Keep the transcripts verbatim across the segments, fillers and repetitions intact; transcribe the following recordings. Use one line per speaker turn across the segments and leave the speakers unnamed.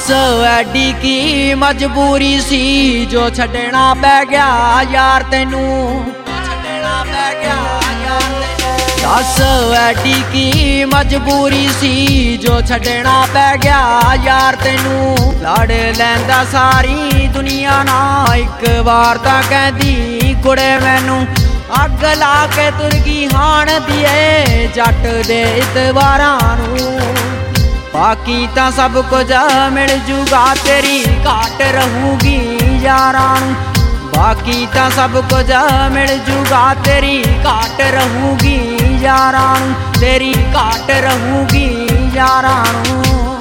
दस एडी की मजबूरी सी जो छड्डना पै गया यार तैनू। दस एडी की मजबूरी सी जो छड्डना पै गया यार तैनू। लड़ लैंदा सारी दुनिया ना एक बार तां कहंदी कुड़े मैनू। अग ला के तुर गई हाण दिए जट दे इतवारां नू। बाकी तां सब कुछ मिल जूगा तेरी घाट रहूगी यारां नू। बाकी तां सब कुछ मिल जूगा तेरी घाट रहूगी यारां नू। तेरी घाट रहूगी यारां नू।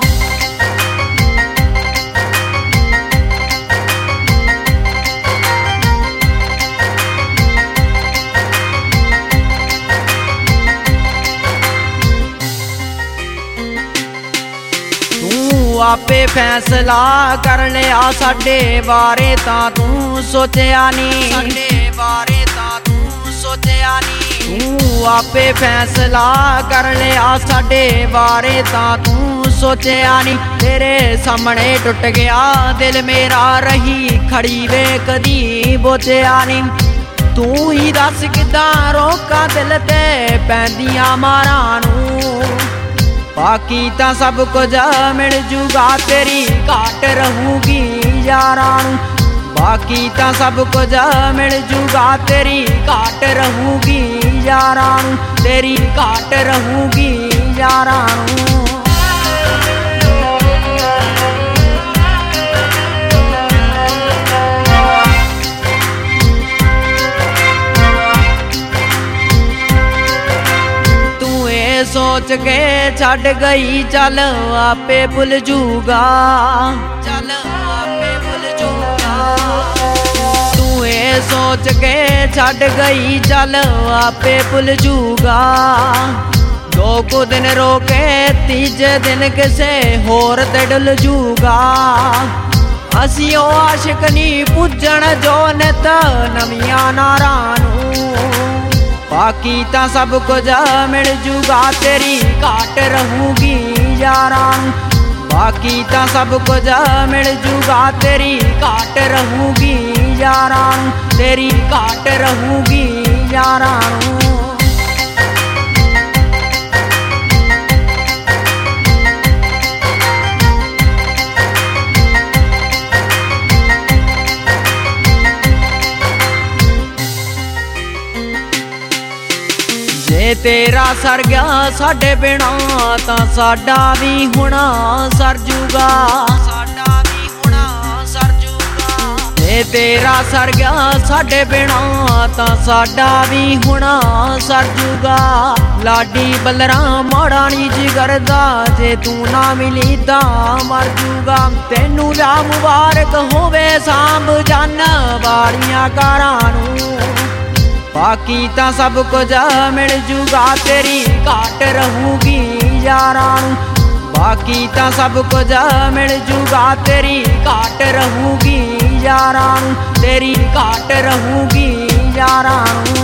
आपे फैसला कर लिया साडे बारे तां तू सोचया नी। साडे बारे तां तू सोचया नी। तू आपे फैसला कर लिया साडे बारे तां तू सोचया नी। तेरे सामने टुट गया दिल मेरा रही खड़ी वे कदी बोचया नी। तू ही दस किदां रोका दिल ते पैंदियां मारां नू। बाकी तां सब कुछ मिल जूगा तेरी घाट रहूगी यारां नू। बाकी तां सब कुछ मिल जूगा तेरी घाट रहूगी यारां नू। तेरी घाट रहूगी यारां नू। सोच के छड़ गई चल आपे भुल जूगा। चल आपे भुल जूगा। तू ये सोच के छड़ गई चल आपे भुल जूगा। दो को दिन रोके तीजे दिन किसे होर ते डुल जूगा। असी ओ आशिक नी पुजण जो नित नवियां नारां नू। बाकी तां सब कुछ मिल जूगा तेरी घाट रहूगी यारां नू। बाकी तां सब कुछ मिल जूगा तेरी घाट रहूगी यारां नू। तेरी घाट रहूगी यारां नू। जे तेरा सर गया साडे बिना तां साडा भी हुणा सर जूगा। साडा भी हुणा सर जूगा। जे तेरा सर गया साडे बिना तां साडा भी हुणा सर जूगा। लाडी बलरा माड़ा नी जिगरदा जे तू ना मिली तां मर जूगा। तैनू दा मुबारक होवे सांभ जन वालियां कारां नू। बाकी तां सब कुछ मिल जूगा तेरी घाट रहूगी यारां नू। बाकी तां सब कुछ मिल जूगा तेरी घाट रहूगी यारां नू। तेरी घाट रहूगी यारां नू।